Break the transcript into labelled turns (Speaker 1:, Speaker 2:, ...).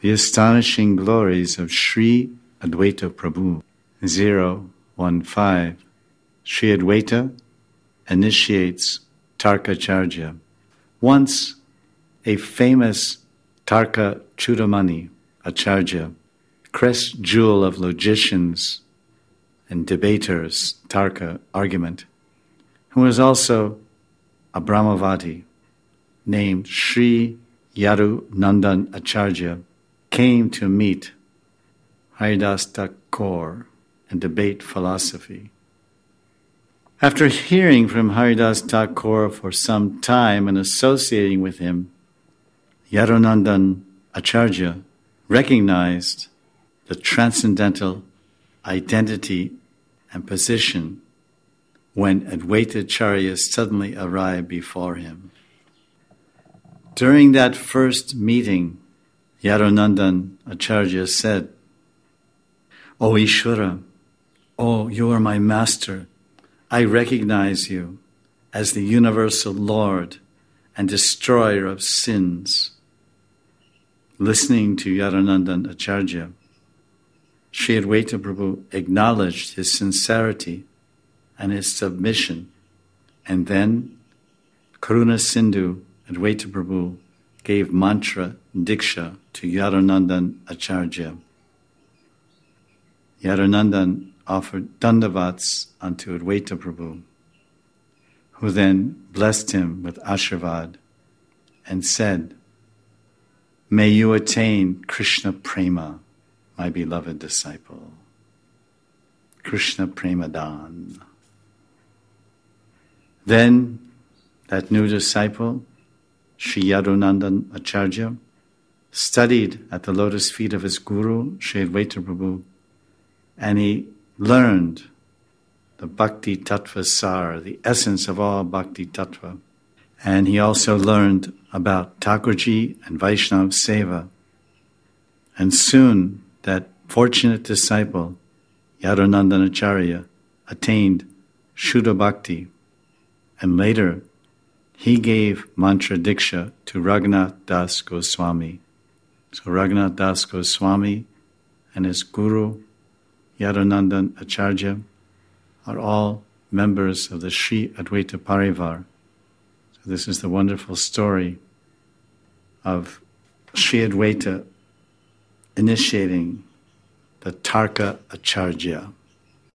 Speaker 1: The Astonishing Glories of Sri Advaita Prabhu. 015. Sri Advaita initiates Tarkacharya. Once a famous Tarka Chudamani Acharya, crest jewel of logicians and debaters, Tarka argument, who was also a Brahmavadi, named Sri Yadu Nandan Acharya, came to meet Haridas Thakur and debate philosophy. After hearing from Haridas Thakur for some time and associating with him, Yadunandan Acharya recognized the transcendental identity and position when Advaitacharya suddenly arrived before him. During that first meeting, Yadunandan Acharya said, "O Ishvara, oh, you are my master. I recognize you as the universal Lord and destroyer of sins." Listening to Yadunandan Acharya, Sri Advaita Prabhu acknowledged his sincerity and his submission, and then Karuna Sindhu Advaita Prabhu gave mantra diksha to Yadunandan Acharya. Yadunandan offered dandavats unto Advaita Prabhu, who then blessed him with Ashirvad and said, "May you attain Krishna Prema, my beloved disciple." Krishna Premadan. Then that new disciple, Sri Yadunandan Acharya, studied at the lotus feet of his guru, Sri Advaita Prabhu, and he learned the Bhakti Tattva Sar, the essence of all Bhakti Tattva. And he also learned about Thakurji and Vaishnava Seva. And soon that fortunate disciple, Yadunandan Acharya, attained Shuddha Bhakti. And later, he gave mantra diksha to Raghunath Das Goswami. So Raghunath Das Goswami and his guru, Yadunandan Acharya, are all members of the Sri Advaita Parivar. So this is the wonderful story of Sri Advaita initiating the Tarka Acharya.